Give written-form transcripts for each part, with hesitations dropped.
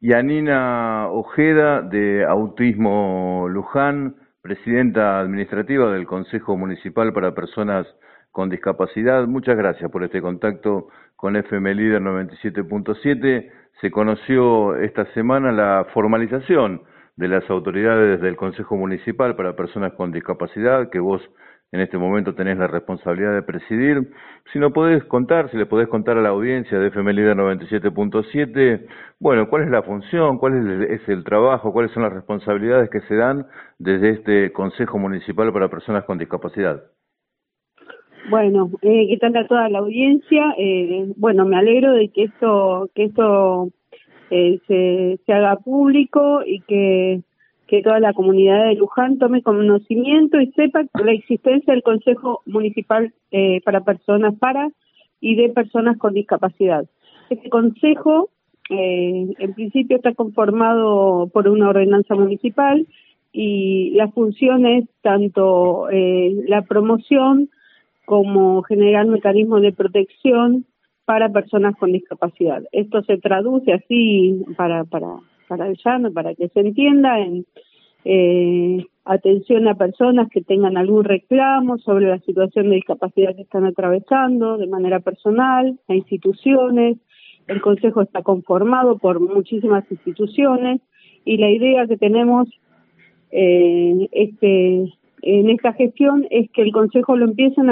Yanina Ojeda, de Autismo Luján, presidenta administrativa del Consejo Municipal para Personas con Discapacidad. Muchas gracias por este contacto con FM Líder 97.7. Se conoció esta semana la formalización de las autoridades del Consejo Municipal para Personas con Discapacidad, que vos en este momento tenés la responsabilidad de presidir. Si le podés contar a la audiencia de FM Líder 97.7, bueno, cuál es la función, cuál es el trabajo, cuáles son las responsabilidades que se dan desde este Consejo Municipal para Personas con Discapacidad. Bueno, ¿qué tal a toda la audiencia? Bueno, me alegro de que esto se haga público y que toda la comunidad de Luján tome conocimiento y sepa la existencia del Consejo Municipal para Personas y de Personas con Discapacidad. Este consejo, en principio, está conformado por una ordenanza municipal y la función es tanto la promoción como generar mecanismos de protección para personas con discapacidad. Esto se traduce así para el llano, para que se entienda, en atención a personas que tengan algún reclamo sobre la situación de discapacidad que están atravesando de manera personal, a instituciones. El Consejo está conformado por muchísimas instituciones y la idea que tenemos en esta gestión es que el Consejo lo empiecen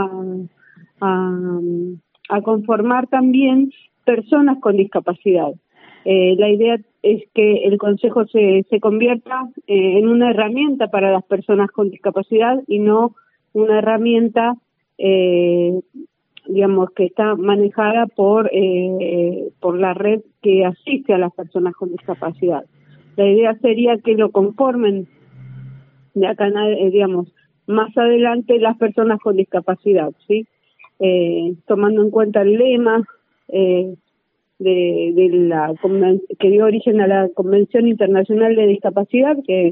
a conformar también personas con discapacidad. La idea es que el Consejo se convierta en una herramienta para las personas con discapacidad y no una herramienta, digamos, que está manejada por la red que asiste a las personas con discapacidad. La idea sería que lo conformen de acá, digamos, más adelante las personas con discapacidad, ¿sí? Tomando en cuenta el lema que dio origen a la Convención Internacional de Discapacidad, que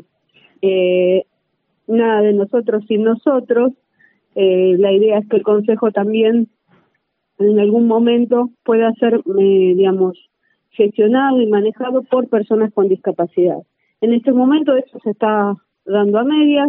nada de nosotros sin nosotros. La idea es que el Consejo también en algún momento pueda ser, digamos, gestionado y manejado por personas con discapacidad. En este momento eso se está dando a medias.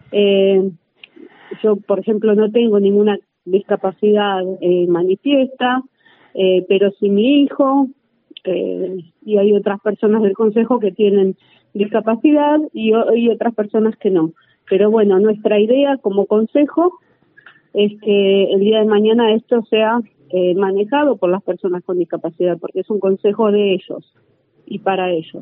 Yo, por ejemplo, no tengo ninguna discapacidad manifiesta, pero sí mi hijo, y hay otras personas del Consejo que tienen discapacidad y otras personas que no. Pero bueno, nuestra idea como Consejo es que el día de mañana esto sea manejado por las personas con discapacidad, porque es un consejo de ellos y para ellos.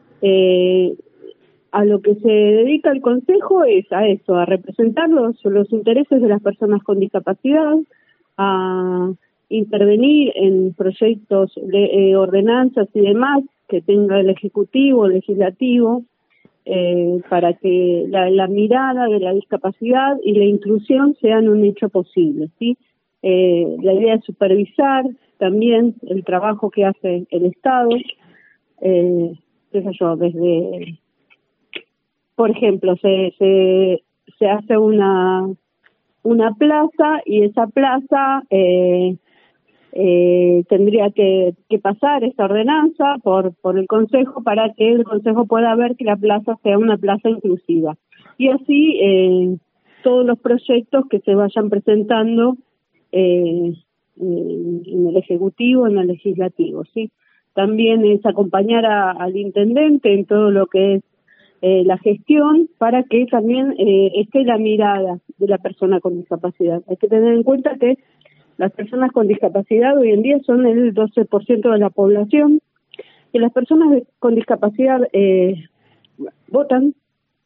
A lo que se dedica el Consejo es a eso, a representar los intereses de las personas con discapacidad, a intervenir en proyectos de ordenanzas y demás que tenga el Ejecutivo, el Legislativo, para que la mirada de la discapacidad y la inclusión sean un hecho posible, ¿sí? La idea es supervisar también el trabajo que hace el Estado, qué sé yo, desde, por ejemplo, se hace una plaza y esa plaza tendría que pasar esta ordenanza por el Consejo para que el Consejo pueda ver que la plaza sea una plaza inclusiva. Y así todos los proyectos que se vayan presentando en el Ejecutivo, en el Legislativo, ¿sí? También es acompañar al intendente en todo lo que es la gestión para que también esté la mirada de la persona con discapacidad. Hay que tener en cuenta que las personas con discapacidad hoy en día son el 12% de la población, y las personas con discapacidad votan,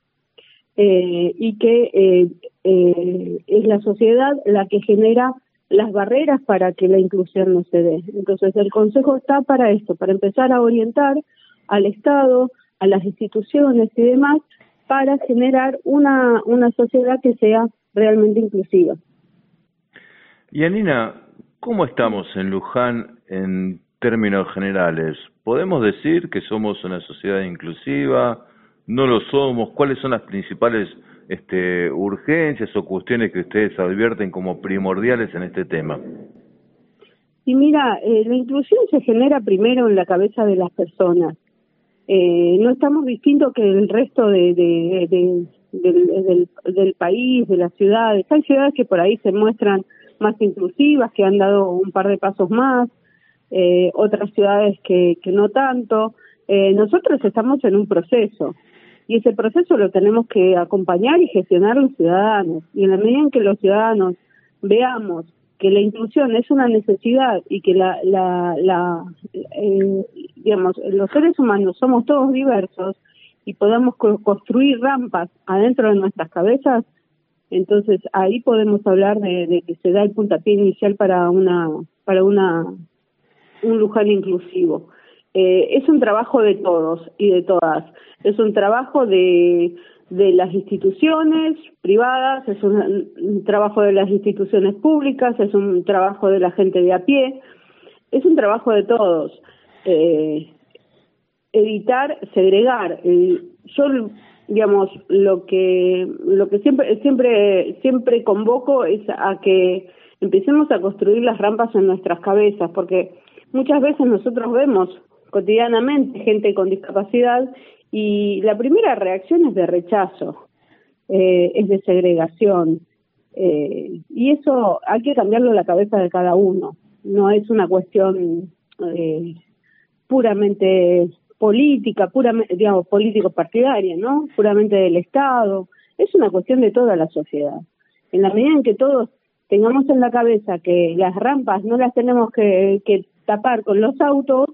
y que es la sociedad la que genera las barreras para que la inclusión no se dé. Entonces el Consejo está para esto, para empezar a orientar al Estado, a las instituciones y demás, para generar una sociedad que sea realmente inclusiva. Y Yanina, ¿cómo estamos en Luján en términos generales? ¿Podemos decir que somos una sociedad inclusiva? ¿No lo somos? ¿Cuáles son las principales urgencias o cuestiones que ustedes advierten como primordiales en este tema? Y mira, la inclusión se genera primero en la cabeza de las personas. No estamos distintos que el resto del país, de las ciudades. Hay ciudades que por ahí se muestran más inclusivas, que han dado un par de pasos más, otras ciudades que no tanto. Nosotros estamos en un proceso, y ese proceso lo tenemos que acompañar y gestionar los ciudadanos. Y en la medida en que los ciudadanos veamos que la inclusión es una necesidad y que digamos, los seres humanos somos todos diversos y podamos construir rampas adentro de nuestras cabezas, entonces ahí podemos hablar de que se da el puntapié inicial para un Luján inclusivo. Es un trabajo de todos y de todas. Es un trabajo de las instituciones privadas, es un trabajo de las instituciones públicas, es un trabajo de la gente de a pie, es un trabajo de todos. Evitar segregar. Yo, digamos, lo que siempre convoco es a que empecemos a construir las rampas en nuestras cabezas, porque muchas veces nosotros vemos cotidianamente gente con discapacidad y la primera reacción es de rechazo, es de segregación, y eso hay que cambiarlo en la cabeza de cada uno. No es una cuestión puramente política, digamos, político-partidaria, ¿no? Puramente del Estado. Es una cuestión de toda la sociedad. En la medida en que todos tengamos en la cabeza que las rampas no las tenemos que tapar con los autos,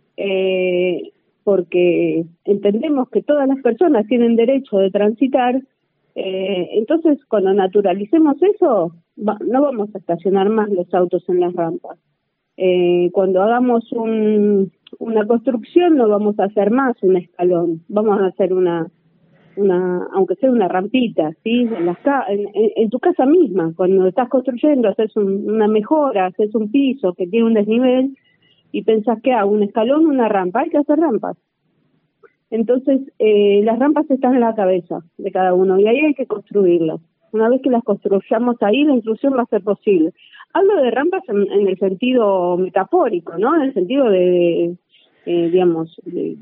porque entendemos que todas las personas tienen derecho de transitar, entonces cuando naturalicemos eso, no vamos a estacionar más los autos en las rampas. Cuando hagamos una construcción no vamos a hacer más un escalón, vamos a hacer una aunque sea una rampita, ¿sí? En tu casa misma, cuando estás construyendo, haces una mejora, haces un piso que tiene un desnivel y pensás que hago un escalón, una rampa, hay que hacer rampas. Entonces, las rampas están en la cabeza de cada uno y ahí hay que construirlas. Una vez que las construyamos ahí, la inclusión va a ser posible. Hablo de rampas en el sentido metafórico, ¿no? En el sentido digamos,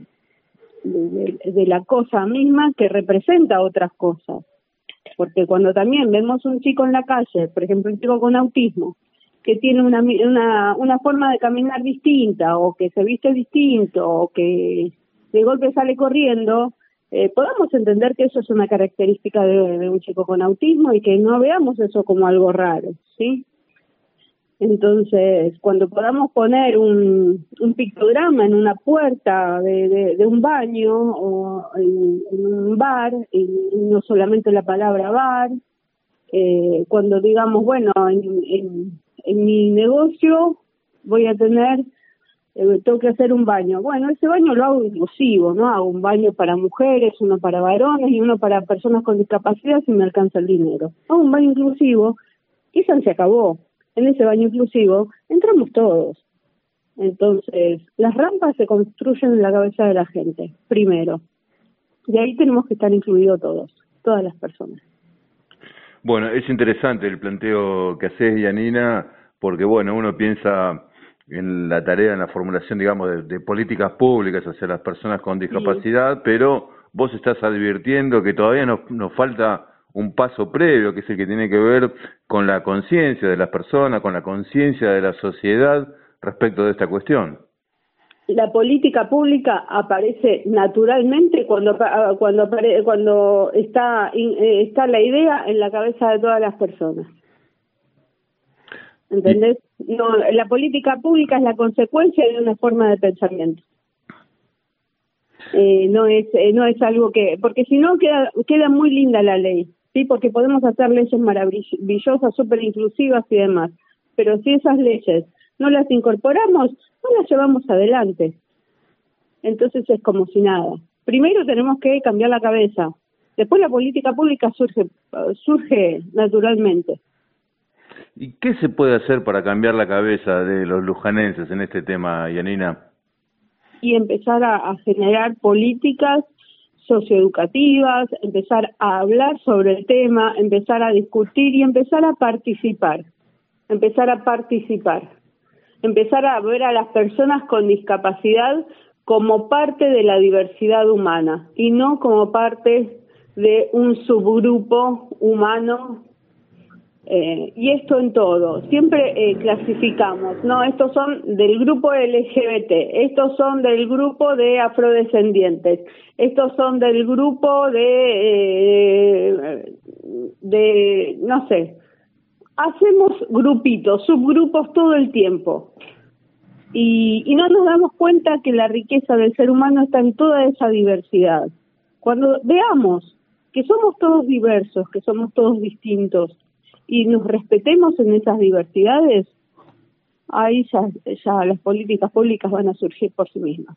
de la cosa misma que representa otras cosas. Porque cuando también vemos un chico en la calle, por ejemplo, un chico con autismo, que tiene una forma de caminar distinta, o que se viste distinto, o que de golpe sale corriendo, podamos entender que eso es una característica de un chico con autismo y que no veamos eso como algo raro, ¿sí? Entonces, cuando podamos poner un pictograma en una puerta de un baño o en un bar, y no solamente la palabra bar, cuando digamos, bueno, en mi negocio voy a tengo que hacer un baño. Bueno, ese baño lo hago inclusivo, ¿no? Hago un baño para mujeres, uno para varones y uno para personas con discapacidad si me alcanza el dinero. Hago un baño inclusivo y eso se acabó. En ese baño inclusivo entramos todos. Entonces, las rampas se construyen en la cabeza de la gente, primero. Y ahí tenemos que estar incluidos todas las personas. Bueno, es interesante el planteo que haces, Yanina, porque bueno, uno piensa en la tarea, en la formulación, digamos, de políticas públicas hacia las personas con discapacidad, sí. Pero vos estás advirtiendo que todavía nos falta un paso previo, que es el que tiene que ver con la conciencia de las personas, con la conciencia de la sociedad respecto de esta cuestión. La política pública aparece naturalmente cuando está la idea en la cabeza de todas las personas. ¿Entendés? No, la política pública es la consecuencia de una forma de pensamiento. No es algo que, porque si no queda muy linda la ley, sí, porque podemos hacer leyes maravillosas, súper inclusivas y demás, pero si esas leyes no las incorporamos, no las llevamos adelante. Entonces es como si nada. Primero tenemos que cambiar la cabeza, después la política pública surge naturalmente. ¿Y qué se puede hacer para cambiar la cabeza de los lujanenses en este tema, Yanina? Y empezar a generar políticas socioeducativas, empezar a hablar sobre el tema, empezar a discutir y empezar a participar. Empezar a ver a las personas con discapacidad como parte de la diversidad humana y no como parte de un subgrupo humano. Y esto en todo, siempre clasificamos, no, estos son del grupo LGBT, estos son del grupo de afrodescendientes, estos son del grupo de no sé, hacemos grupitos, subgrupos todo el tiempo y no nos damos cuenta que la riqueza del ser humano está en toda esa diversidad. Cuando veamos que somos todos diversos, que somos todos distintos, y nos respetemos en esas diversidades, ahí ya las políticas públicas van a surgir por sí mismas.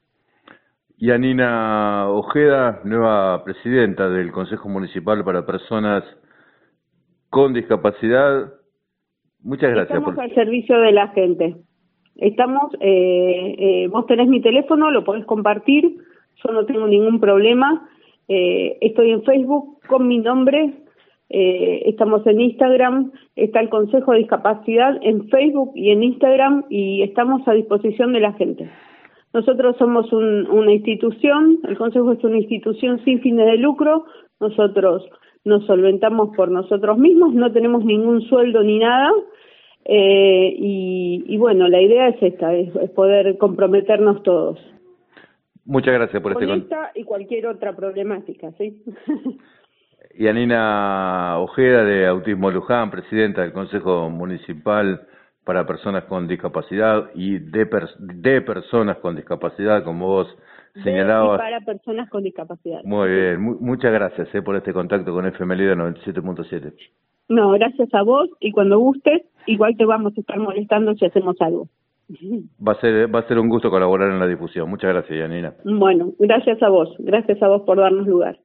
Yanina Ojeda, nueva presidenta del Consejo Municipal para Personas con Discapacidad, muchas gracias. Estamos al servicio de la gente. Estamos, vos tenés mi teléfono, lo podés compartir, yo no tengo ningún problema, estoy en Facebook con mi nombre. Estamos en Instagram, está el Consejo de Discapacidad en Facebook y en Instagram y estamos a disposición de la gente. Nosotros somos una institución, el Consejo es una institución sin fines de lucro, nosotros nos solventamos por nosotros mismos, no tenemos ningún sueldo ni nada y bueno, la idea es esta, es poder comprometernos todos. Muchas gracias por con esta y cualquier otra problemática, ¿sí? Yanina Ojeda de Autismo Luján, presidenta del Consejo Municipal para Personas con Discapacidad y de personas con discapacidad, como vos señalabas. Y para personas con discapacidad. Muy bien, muchas gracias por este contacto con FM Líder 97.7. No, gracias a vos y cuando gustes, igual te vamos a estar molestando si hacemos algo. Va a ser un gusto colaborar en la difusión. Muchas gracias, Yanina. Bueno, gracias a vos por darnos lugar.